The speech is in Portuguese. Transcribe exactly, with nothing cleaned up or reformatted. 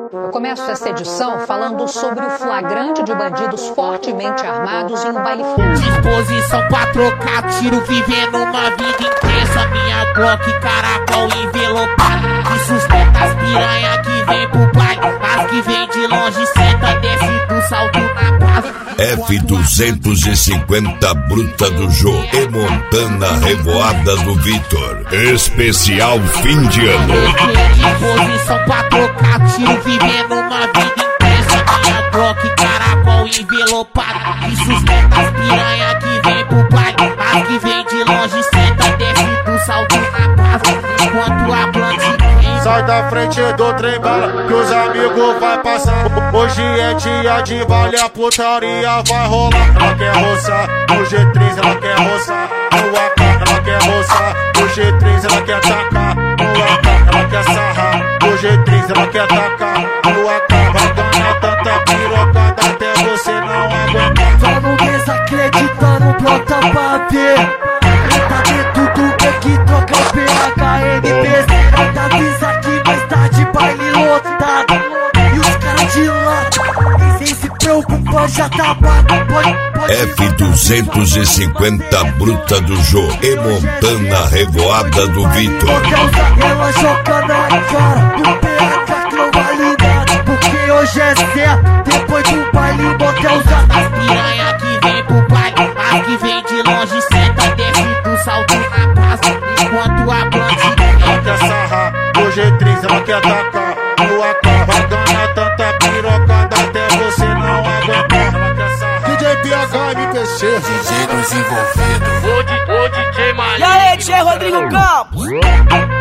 Eu começo essa edição falando sobre o flagrante de bandidos fortemente armados em um baile funk. Disposição pra trocar tiro, vivendo uma vida intensa. Minha Glock, caracol envelopado, que sustenta as piranha que vem pro baile. As que vem de longe, senta, desce do salto na praça. F duzentos e cinquenta Bruta do Jô e Montana Revoada do Vitor. Especial fim de ano. Disposição pra trocar tiro, vivendo uma vida intensa. Minha Glock, caracol envelopado, que sustenta as piranha que vem pro baile. As que vem de longe, senta, desce do salto na praça. Enquanto a planta sai da frente do trem bala, que os amigos vai passar. Hoje é dia de baile, a putaria vai rolar. Ela quer roçar no G três, ela quer roçar no A K. Ela quer roçar no G três, ela quer tacar no A K. Ela quer sarrar no G três, ela quer tacar no A K. Vai ganhar tanta pirocada até você não aguentar. Só não desacreditando, brota pra ver. Tá dentro do beck, troca o P H N B C. Ainda avisa que mais tarde baile lotado. E os caras de lá, nem sei se preocupa, já tá pago. F duzentos e cinquenta Bruta do Jô e Montana Revoada do Vitor. Ela joga na cara do P H que não vale nada, porque hoje é certo, depois do baile motel usado. As piranha que vem pro baile, as que vem de longe, senta, desce do salto na praça. Enquanto a planta ela quer sarrar no G três, ela quer tacar no A K. Vai ganhar tanta pirocada até você não aguentar. Ela quer sarrar D J P H M P C, D J desenvolvido. O D J Maria. E aí, D J Rodrigo Campos?